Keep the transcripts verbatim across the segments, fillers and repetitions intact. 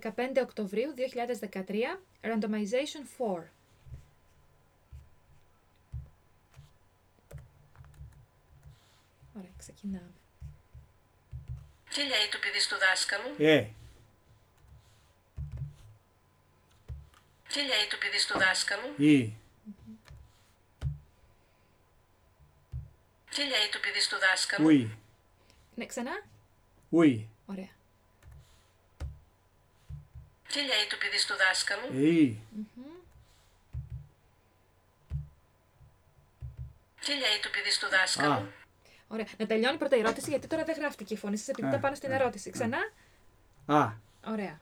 δεκαπέντε Οκτωβρίου δύο χιλιάδες δεκατρία, Randomization φορ. Ωραία, ξεκινάμε. Τι λέει το παιδί στο δάσκαλο? Ε, Τι λέει το παιδί στο δάσκαλο? Ή, Τι λέει το παιδί στο δάσκαλο? Ουι, Ναι, ξανά. Ουι, Ωραία. Τι λέει το παιδί στο δάσκαλο? Ή, Τι λέει το παιδί στο δάσκαλο? Α, Ωραία. Να τελειώνει πρώτα η ερώτηση, γιατί τώρα δεν γράφτηκε η φωνή σας, επειδή Α, ήταν πάνω στην α, ερώτηση. α. Ξανά. Α, Ωραία.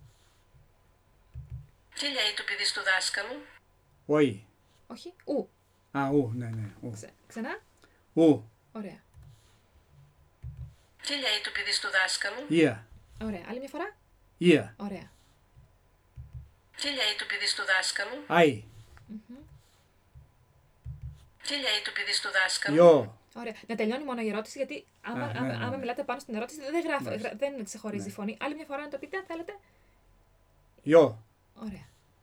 Τι λέει το παιδί στο δάσκαλο? Ουι, Όχι. Ου. Α, Ου, ναι, ναι, Ου, Ξε- Ξανά. Ου, Ωραία. Τι λέει το παιδί στο δάσκαλο? Ία, Ωραία. Άλλη μια φορά. Ία, Ωραία. Τι λέει το παιδί στο δάσκαλο? Άι, Τι λέει το παιδί στο δάσκαλο? Ιω, Ωραία. Να τελειώνει μόνο η ερώτηση, γιατί άμα, Α, ναι, άμα, ναι, άμα ναι. μιλάτε πάνω στην ερώτηση δεν, γράφει, Μάλιστα. γρα- δεν ξεχωρίζει Ναι. η φωνή. Άλλη μια φορά να το πείτε, αν θέλετε. Ιω, Ωραία.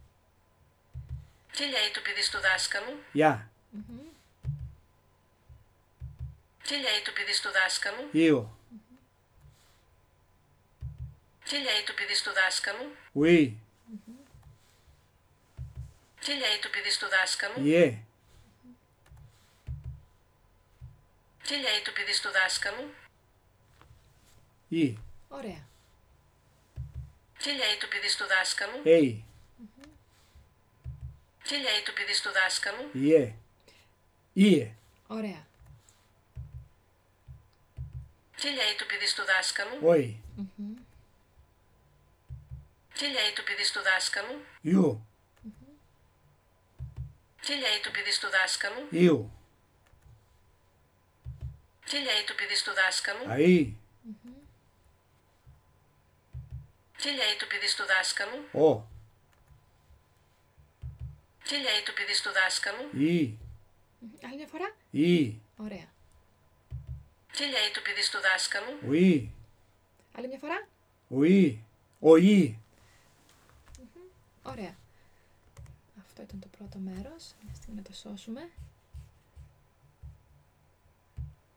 Τι λέει το παιδί στο δάσκαλο? Ια, Τι λέει το παιδί στο δάσκαλο? Ιω, Τι λέει το παιδί στο δάσκαλο? Ουι, Τι λέει το παιδί στο δάσκαλο? Ιε, Τι λέει το παιδί στο δάσκαλο? Ι, Ωραία. Τι λέει το παιδί στο δάσκαλο? Έι, Τι λέει το παιδί στο δάσκαλο? Ιε, Ιε, Ωραία. Τι λέει το παιδί στο δάσκαλο? Όι, Τι λέει το παιδί στο δάσκαλο? Ιου, Τι λέει το παιδί στο δάσκαλο? Ιου, Τι λέει το παιδί στο δάσκαλο? Αΐ, Τι λέει το παιδί στο δάσκαλο? Ο, Τι λέει το παιδί στο δάσκαλο? Ι, Άλλη μια φορά. Ι, Ωραία. Τι λέει το παιδί στο δάσκαλο? Ουι, Άλλη μια φορά. Ουι, Οϊ, Ωραία. Αυτό ήταν το πρώτο μέρος. Μια στιγμή να το σώσουμε.